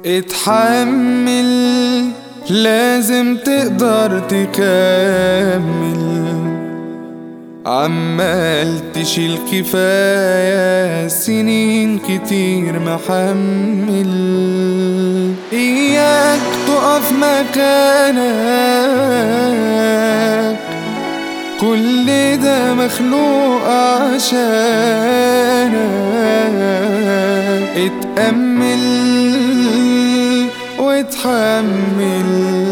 اتحمل، لازم تقدر تكمل. عمال تشيل كفاية، سنين كتير محمل. إياك تقف مكانك، كل ده مخلوق عشانك. اتأمل واتحمل،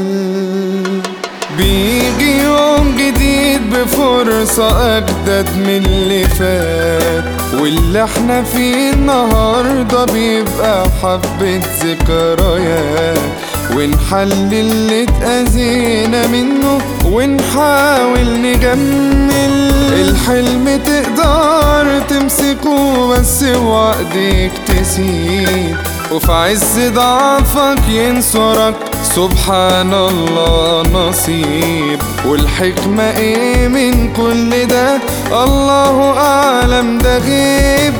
بيجي يوم جديد بفرصة أجدد من اللي فات، واللي احنا فيه النهاردة بيبقى حبة ذكريات. ونحل اللي اتأذينا منه ونحاول نجمل. الحلم تقدر تمسكه بس وعدك تسيب، وفي عز ضعفك ينصرك سبحان الله نصيب. والحكمة ايه من كل ده؟ الله أعلم، ده غيب.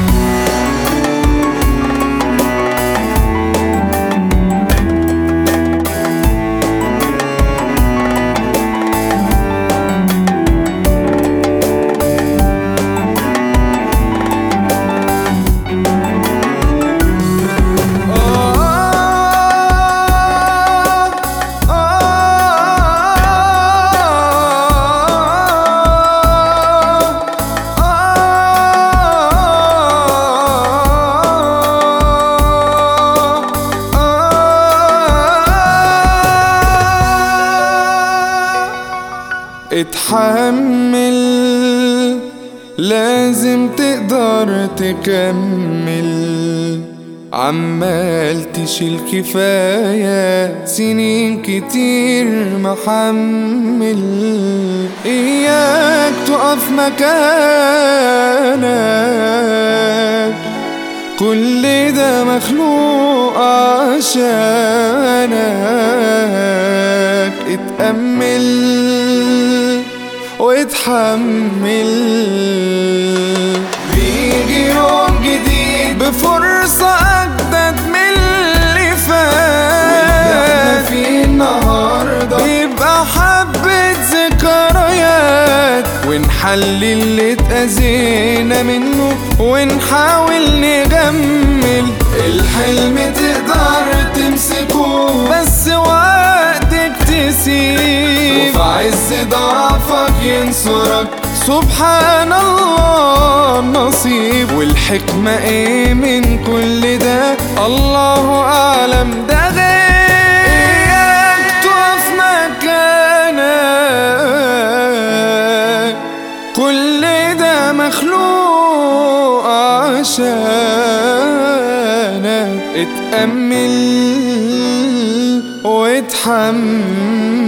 اتحمل، لازم تقدر تكمل. عمال تشيل كفاية، سنين كتير محمل. إياك تقف مكانك، كل ده مخلوق عشانك. اتأمل واتحمل، بيجي يوم جديد بفرصة أجدد من اللي فات. في النهاردة يبقى حبة ذكريات، ونحل اللي اتأذينا منه ونحاول نجمل. الحلم تقدر تمسكه بس وقتك تسيب، وفي عز ضعفك ينصرك سبحان الله نصيب. والحكمة ايه من كل ده؟ الله أعلم، ده غيب. تقف مكانك، كل ده مخلوق عشانك. اتأمل واتحمل.